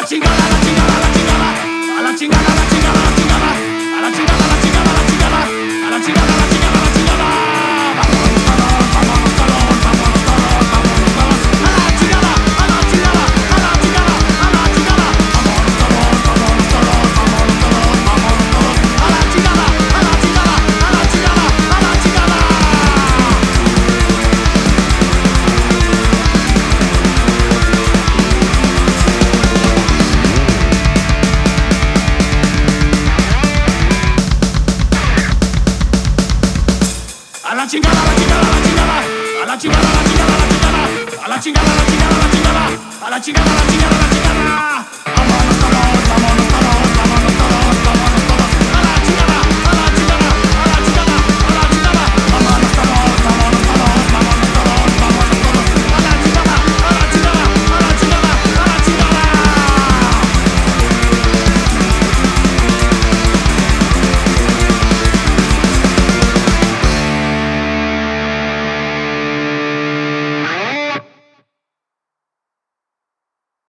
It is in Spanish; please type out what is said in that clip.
la chingada, a la chingada, a la chingada, a la chingada, a la chingada, a la chingada, a la chingada, a la chingada, a la chingada, a la chingada, a la chingada, a la chingada. Vámonos todos, vámonos todos, vámonos todos, vámonos todos, a la chingada, a la chingada, a la chingada, a la chingada. Vámonos todos, vámonos todos, vámonos todos, vámonos todos, a la chingada, a la chingada, a la chingada, a la chingada. A la chingada, a la chingada, a la chingada, a la chingada, a la chingada, a la chingada, a la chingada, a la chingada, a la chingada, a la chingada, a la chingada, a la chingada.